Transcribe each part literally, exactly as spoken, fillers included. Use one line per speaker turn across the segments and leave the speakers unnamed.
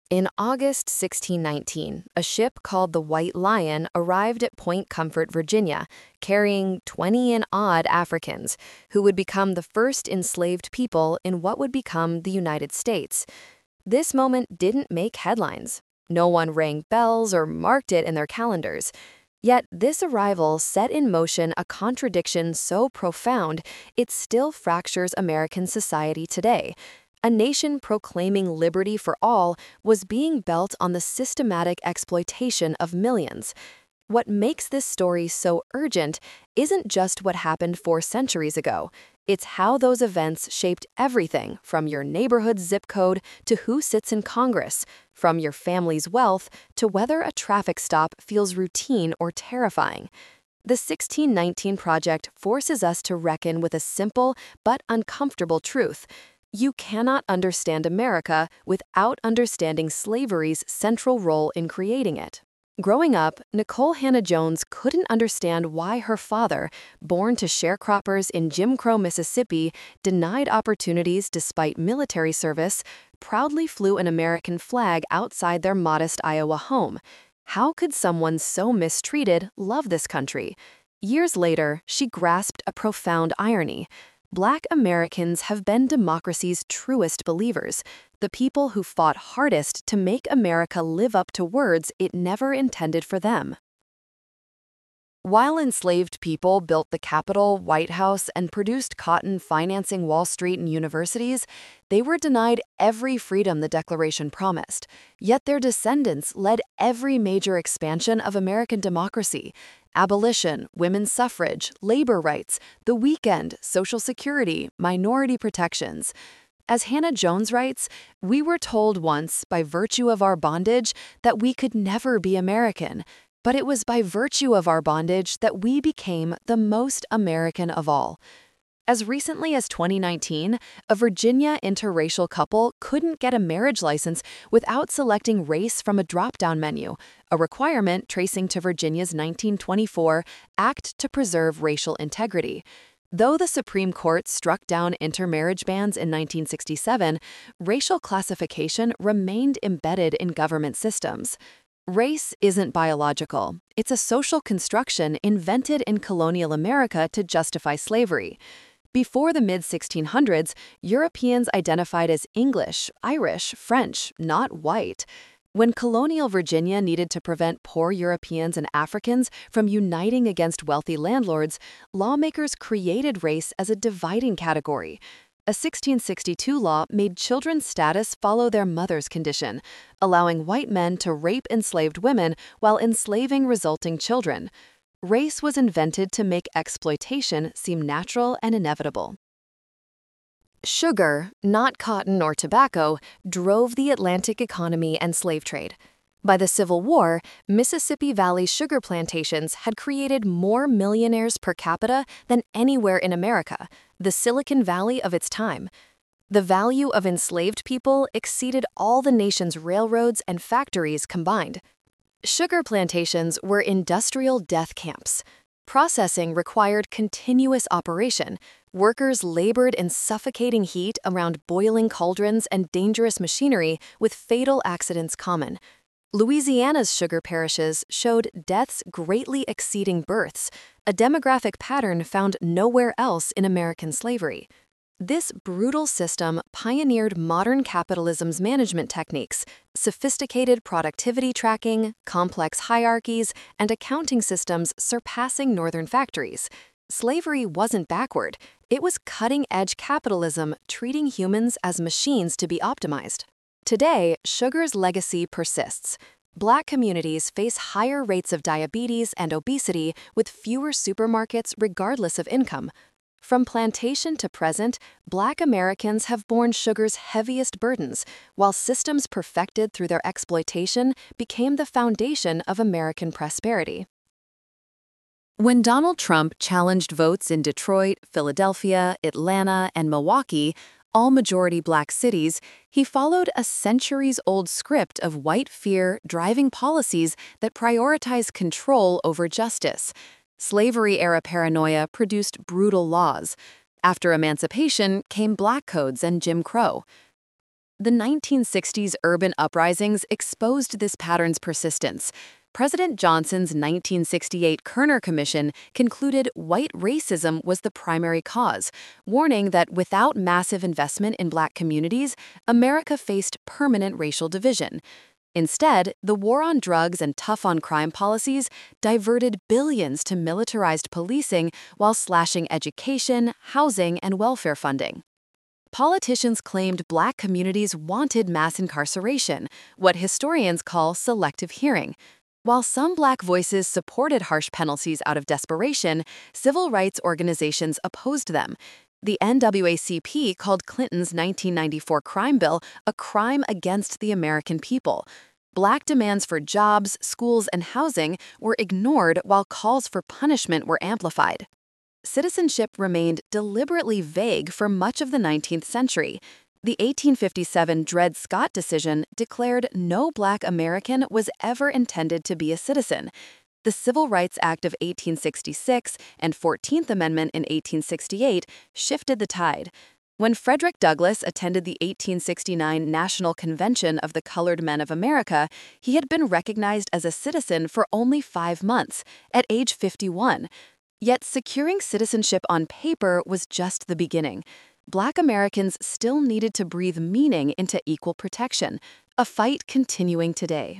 In August sixteen nineteen, a ship called the White Lion arrived at Point Comfort, Virginia, carrying twenty and odd Africans, who would become the first enslaved people in what would become the United States. This moment didn't make headlines. No one rang bells or marked it in their calendars. Yet this arrival set in motion a contradiction so profound it still fractures American society today. A nation proclaiming liberty for all was being built on the systematic exploitation of millions. What makes this story so urgent isn't just what happened four centuries ago. It's how those events shaped everything from your neighborhood zip code to who sits in Congress, from your family's wealth to whether a traffic stop feels routine or terrifying. The sixteen nineteen Project forces us to reckon with a simple but uncomfortable truth. You cannot understand America without understanding slavery's central role in creating it. Growing up, Nicole Hannah Jones couldn't understand why her father, born to sharecroppers in Jim Crow, Mississippi, denied opportunities despite military service, proudly flew an American flag outside their modest Iowa home. How could someone so mistreated love this country? Years later, she grasped a profound irony. Black Americans have been democracy's truest believers, the people who fought hardest to make America live up to words it never intended for them. While enslaved people built the Capitol, White House, and produced cotton financing Wall Street and universities, they were denied every freedom the Declaration promised. Yet their descendants led every major expansion of American democracy: abolition, women's suffrage, labor rights, the weekend, Social Security, minority protections. As Hannah Jones writes, "We were told once, by virtue of our bondage, that we could never be American. But it was by virtue of our bondage that we became the most American of all." As recently as twenty nineteen, a Virginia interracial couple couldn't get a marriage license without selecting race from a drop-down menu, a requirement tracing to Virginia's nineteen twenty-four Act to Preserve Racial Integrity. Though the Supreme Court struck down intermarriage bans in nineteen sixty-seven, racial classification remained embedded in government systems. Race isn't biological. It's a social construction invented in colonial America to justify slavery. Before the mid sixteen hundreds, Europeans identified as English, Irish, French, not white. When colonial Virginia needed to prevent poor Europeans and Africans from uniting against wealthy landlords, lawmakers created race as a dividing category. A sixteen sixty-two law made children's status follow their mother's condition, allowing white men to rape enslaved women while enslaving resulting children. Race was invented to make exploitation seem natural and inevitable. Sugar, not cotton or tobacco, drove the Atlantic economy and slave trade. By the Civil War, Mississippi Valley sugar plantations had created more millionaires per capita than anywhere in America, the Silicon Valley of its time. The value of enslaved people exceeded all the nation's railroads and factories combined. Sugar plantations were industrial death camps. Processing required continuous operation. Workers labored in suffocating heat around boiling cauldrons and dangerous machinery, with fatal accidents common. Louisiana's sugar parishes showed deaths greatly exceeding births, a demographic pattern found nowhere else in American slavery. This brutal system pioneered modern capitalism's management techniques, sophisticated productivity tracking, complex hierarchies, and accounting systems surpassing northern factories. Slavery wasn't backward. It was cutting-edge capitalism treating humans as machines to be optimized. Today, sugar's legacy persists. Black communities face higher rates of diabetes and obesity with fewer supermarkets regardless of income. From plantation to present, Black Americans have borne sugar's heaviest burdens, while systems perfected through their exploitation became the foundation of American prosperity. When Donald Trump challenged votes in Detroit, Philadelphia, Atlanta, and Milwaukee, all majority Black cities, he followed a centuries-old script of white fear driving policies that prioritize control over justice. Slavery-era paranoia produced brutal laws. After emancipation came Black codes and Jim Crow. The nineteen sixties urban uprisings exposed this pattern's persistence. President Johnson's nineteen sixty-eight Kerner Commission concluded white racism was the primary cause, warning that without massive investment in black communities, America faced permanent racial division. Instead, the war on drugs and tough-on-crime policies diverted billions to militarized policing while slashing education, housing, and welfare funding. Politicians claimed black communities wanted mass incarceration, what historians call selective hearing. While some black voices supported harsh penalties out of desperation, civil rights organizations opposed them. The N double A C P called Clinton's nineteen ninety-four crime bill a crime against the American people. Black demands for jobs, schools, and housing were ignored while calls for punishment were amplified. Citizenship remained deliberately vague for much of the nineteenth century. The eighteen fifty-seven Dred Scott decision declared no black American was ever intended to be a citizen. The Civil Rights Act of eighteen sixty-six and fourteenth Amendment in eighteen sixty-eight shifted the tide. When Frederick Douglass attended the eighteen sixty-nine National Convention of the Colored Men of America, he had been recognized as a citizen for only five months, at age fifty-one. Yet securing citizenship on paper was just the beginning. Black Americans still needed to breathe meaning into equal protection, a fight continuing today.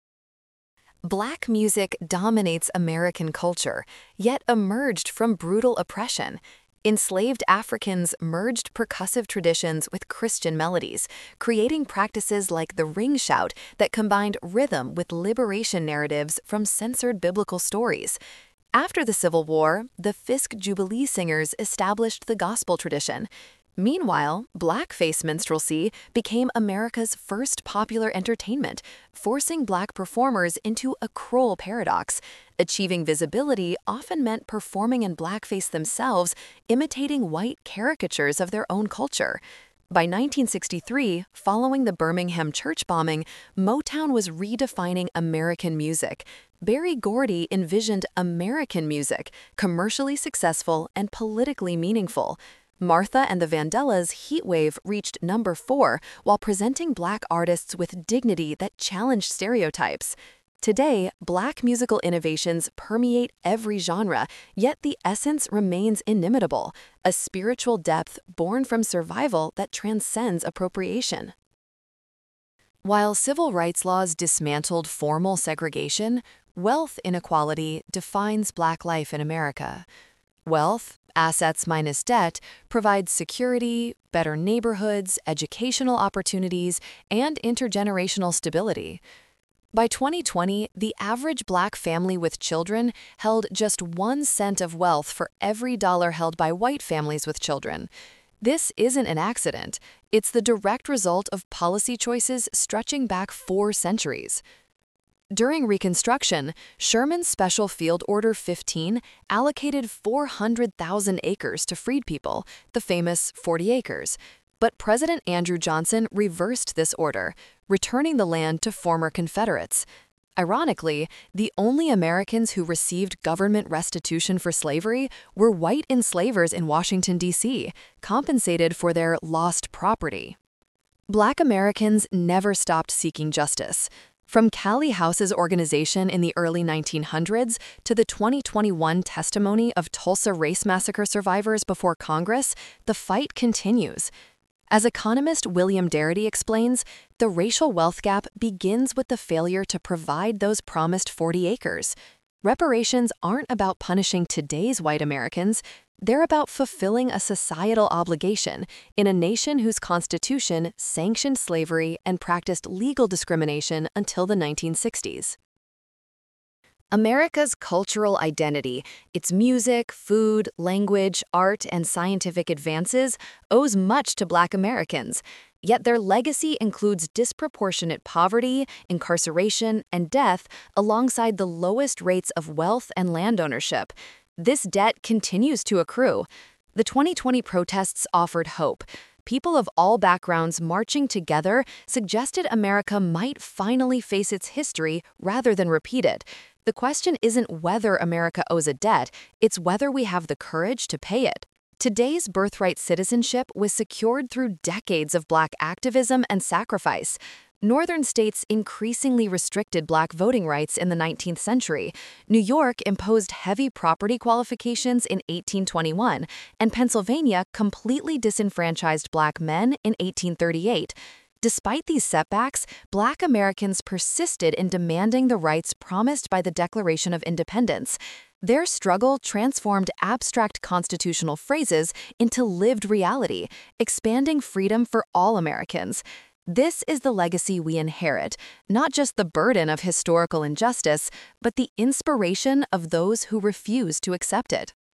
Black music dominates American culture, yet emerged from brutal oppression. Enslaved Africans merged percussive traditions with Christian melodies, creating practices like the ring shout that combined rhythm with liberation narratives from censored biblical stories. After the Civil War, the Fisk Jubilee Singers established the gospel tradition. Meanwhile, blackface minstrelsy became America's first popular entertainment, forcing black performers into a cruel paradox. Achieving visibility often meant performing in blackface themselves, imitating white caricatures of their own culture. By nineteen sixty-three, following the Birmingham church bombing, Motown was redefining American music. Berry Gordy envisioned American music, commercially successful and politically meaningful. Martha and the Vandellas' Heatwave reached number four while presenting black artists with dignity that challenged stereotypes. Today, black musical innovations permeate every genre, yet the essence remains inimitable, a spiritual depth born from survival that transcends appropriation. While civil rights laws dismantled formal segregation, wealth inequality defines black life in America. Wealth, assets minus debt, provides security, better neighborhoods, educational opportunities, and intergenerational stability. By twenty twenty, the average black family with children held just one cent of wealth for every dollar held by white families with children. This isn't an accident. It's the direct result of policy choices stretching back four centuries. During Reconstruction, Sherman's Special Field Order fifteen allocated four hundred thousand acres to freed people, the famous forty acres. But President Andrew Johnson reversed this order, returning the land to former Confederates. Ironically, the only Americans who received government restitution for slavery were white enslavers in Washington, D C, compensated for their lost property. Black Americans never stopped seeking justice. From Callie House's organization in the early nineteen hundreds to the twenty twenty-one testimony of Tulsa Race Massacre survivors before Congress, the fight continues. As economist William Darity explains, the racial wealth gap begins with the failure to provide those promised forty acres. Reparations aren't about punishing today's white Americans. They're about fulfilling a societal obligation in a nation whose constitution sanctioned slavery and practiced legal discrimination until the nineteen sixties. America's cultural identity, its music, food, language, art, and scientific advances, owes much to Black Americans. Yet their legacy includes disproportionate poverty, incarceration, and death alongside the lowest rates of wealth and land ownership. This debt continues to accrue. The twenty twenty protests offered hope. People of all backgrounds marching together suggested America might finally face its history rather than repeat it. The question isn't whether America owes a debt, it's whether we have the courage to pay it. Today's birthright citizenship was secured through decades of Black activism and sacrifice. Northern states increasingly restricted Black voting rights in the nineteenth century. New York imposed heavy property qualifications in eighteen twenty-one, and Pennsylvania completely disenfranchised Black men in eighteen thirty-eight. Despite these setbacks, Black Americans persisted in demanding the rights promised by the Declaration of Independence. Their struggle transformed abstract constitutional phrases into lived reality, expanding freedom for all Americans. This is the legacy we inherit, not just the burden of historical injustice, but the inspiration of those who refuse to accept it.